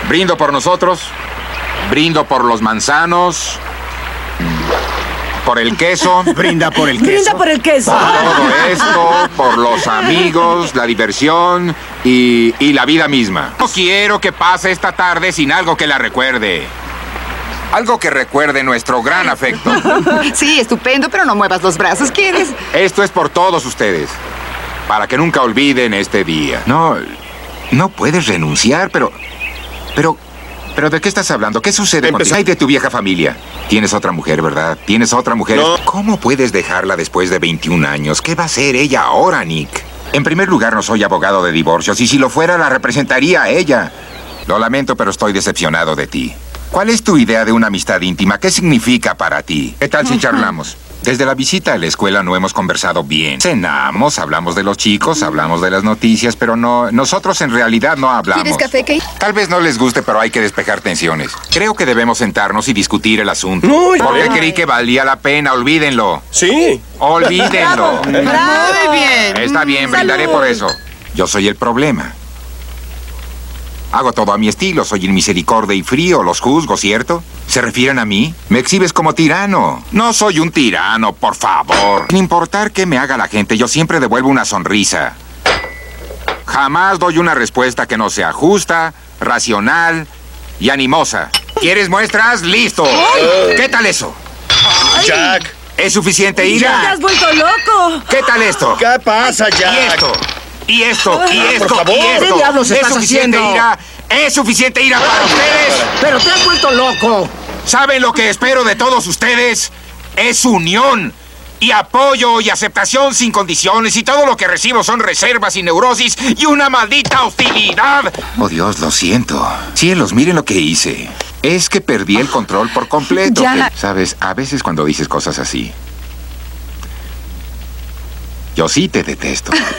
Brindo por nosotros, brindo por los manzanos, por el queso. Brinda por el queso. Brinda por el queso. Por todo esto, por los amigos, la diversión y la vida misma. No quiero que pase esta tarde sin algo que la recuerde. Algo que recuerde nuestro gran afecto. Sí, estupendo, pero no muevas los brazos, ¿quieres? Esto es por todos ustedes. Para que nunca olviden este día. No puedes renunciar, pero ¿de qué estás hablando? ¿Qué sucede con de tu vieja familia? Tienes otra mujer, ¿verdad? Tienes otra mujer. No. ¿Cómo puedes dejarla después de 21 años? ¿Qué va a hacer ella ahora, Nick? En primer lugar, no soy abogado de divorcios, y si lo fuera, la representaría a ella. Lo lamento, pero estoy decepcionado de ti. ¿Cuál es tu idea de una amistad íntima? ¿Qué significa para ti? ¿Qué tal si charlamos? Desde la visita a la escuela no hemos conversado bien. Cenamos, hablamos de los chicos, hablamos de las noticias, pero nosotros en realidad no hablamos. ¿Quieres café, Kate? Tal vez no les guste, pero hay que despejar tensiones. Creo que debemos sentarnos y discutir el asunto. No, Porque creí que valía la pena, olvídenlo. Sí. Olvídenlo. Muy bien. Está bien, brindaré por eso. Yo soy el problema. Hago todo a mi estilo, soy inmisericordia y frío, los juzgo, ¿cierto? ¿Se refieren a mí? Me exhibes como tirano. No soy un tirano, por favor. Sin importar qué me haga la gente, yo siempre devuelvo una sonrisa. Jamás doy una respuesta que no sea justa, racional y animosa. ¿Quieres muestras? ¡Listo! ¿Qué tal eso? Jack. ¿Es suficiente ¡Te ira? has vuelto loco! ¿Qué tal esto? ¿Qué pasa, Jack? Y esto, y esto, y esto, por favor. y esto. ¿Qué diablos ¿Es estás suficiente haciendo? ira? ¿Es suficiente ira para ustedes? ¡Pero te has vuelto loco! ¿Saben lo que espero de todos ustedes? Es unión y apoyo y aceptación sin condiciones, y todo lo que recibo son reservas y neurosis y una maldita hostilidad. Oh, Dios, lo siento. Cielos, miren lo que hice. Es que perdí el control por completo. Ya. Sabes, a veces cuando dices cosas así, yo sí te detesto.